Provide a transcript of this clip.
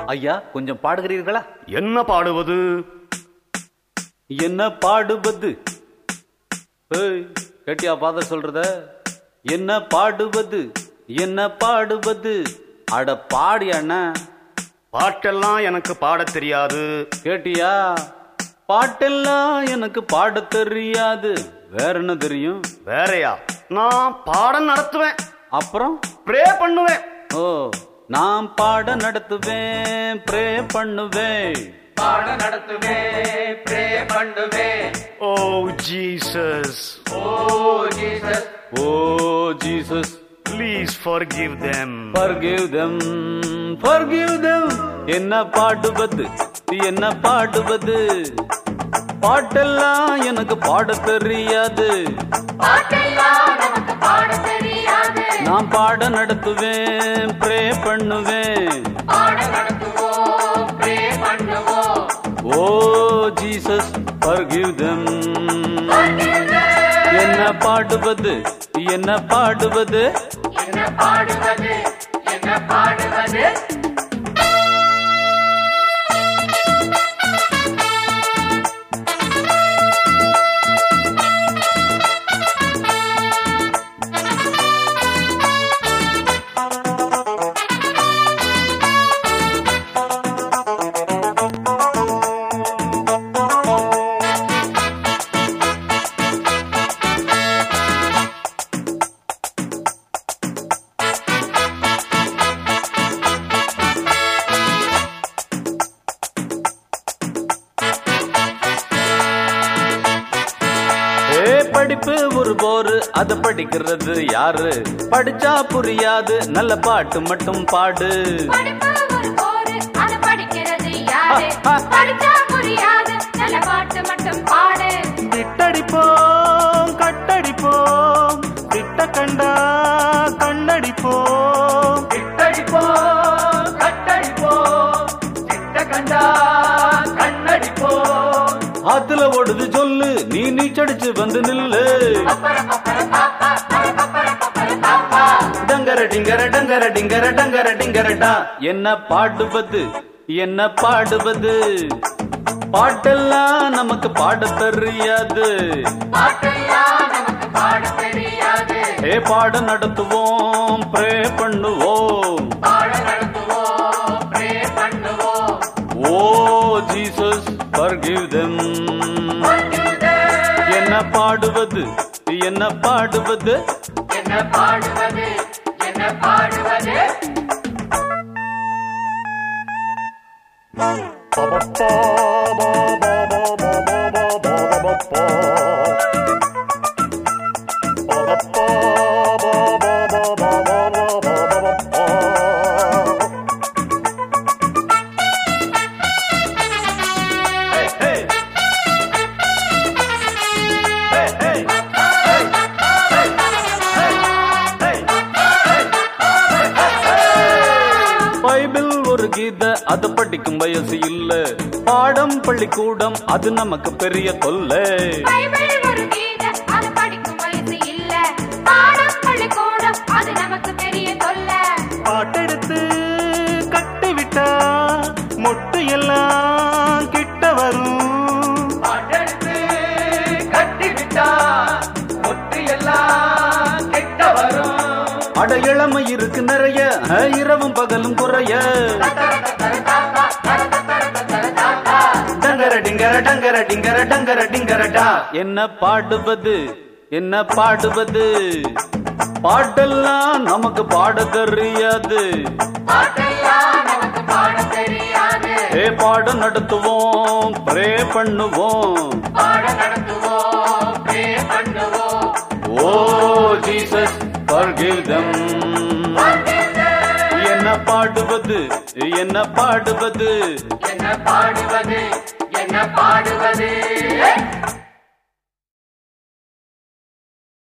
ஐயா, கொஞ்சம் பாடுகிறீர்களா? என்ன பாடுவது? என்ன பாடுவது? கேட்டியா ஃபாதர் சொல்றத? என்ன பாடுவது, என்ன பாடுவது? அட பாடி அண்ணா. பாட்டெல்லாம் எனக்கு பாட தெரியாது. கேட்டியா? பாட்டெல்லாம் எனக்கு பாட தெரியாது. வேற என்ன தெரியும்? வேறையா? நான் பாடம் நடத்துவேன். அப்புறம் ப்ரே பண்ணுவேன். ஓ, நான் பாட நடத்துவேன், ப்ரே பண்ணுவேன். பாட நடத்துவேன், ப்ரே பண்ணுவேன். O Jesus, O Jesus, O Jesus, please forgive them. forgive them, forgive them. என்ன பாடுவது, என்ன பாடுவது? பாட்டெல்லாம் எனக்கு பாட தெரியாது. பாட்டெல்லாம் நமக்கு பாட தெரியாது. நான் பாட நடத்துவேன், ப்ரே பண்ணுவேன். பாட நடத்துவோம், ப்ரே பண்ணுவோம். O Jesus, forgive them. Forgive them. என்ன பாடுவது, என்ன பாடுவது? என்ன பாடுவது, என்ன பாடுவது? படிப்பு ஒரு போரு, அத படிக்கிறது யாரு? படிச்சா புரியாது, நல்ல பாட்டு மட்டும் பாடு. படிப்பு ஒரு போரு, அத படிக்கிறது யாரு? படிச்சா புரியாது, நல்ல பாட்டு மட்டும் பாடு. திட்டடிப்போம், கட்டடிப்போம், திட்ட கண்டா கண்ணடிப்போம். திட்டடிப்போம், கட்டடிப்போம், திட்ட கண்டா கண்ணடிப்போம். ஆத்துல ஓடுது சொல்லு, நீ நீச்சடிச்சு வந்து நில்லு. டங்கர டிங்கர டங்கர டிங்கர டங்கர டிங்கரடா. என்ன பாடுவது, என்ன பாடுவது? பாட்டெல்லாம் நமக்கு பாட தெரியாது. பாட்டெல்லாம் நமக்கு பாட தெரியாது. பாட நடத்துவோம், ப்ரே பண்ணுவோம். பாட நடத்துவோம், ப்ரே பண்ணுவோம். O Jesus, forgive them. Forgive them. என்ன பாடுவது, என்ன பாடுவது? என்ன பாடுவது, என்ன பாடுவது? பைபிள் ஒரு கீத, அது படிக்கும் வயசு இல்ல. பாடம் பள்ளிக்கூடம், அது நமக்கு பெரிய தொல்லை. பைபிள் ஒரு கீத, அது படிக்கும் வயசு இல்ல. பாடம் பள்ளிக்கூடம், அது நமக்கு பெரிய தொல்லை. பாட்டெடுத்து கட்டிவிட்டா மொட்டு எல்லாம் கிட்ட வரும். பாட்டெடுத்து கட்டிவிட்டா ஒட்டு எல்லாம் கிட்ட வரும். அட இளமை இருக்கு நிறைய, இரவும் பகலும் குறைய. டங்கர டிங்கர டங்கர டிங்கர டங்கர டிங்கரடா. என்ன பாடுவது, என்ன பாடுவது? பாட்டெல்லாம் நமக்கு பாட தெரியாது. பாட்டெல்லாம் நமக்கு பாட தெரியாது. பாட நடத்துவோம், ப்ரே பண்ணுவோம். பாட நடத்துவோம், ப்ரே பண்ணுவோம். O Jesus, forgive them. Forgive them. என்ன பாடுவது, என்ன பாடுவது? என்ன பாடுவது, என்ன பாடுவது?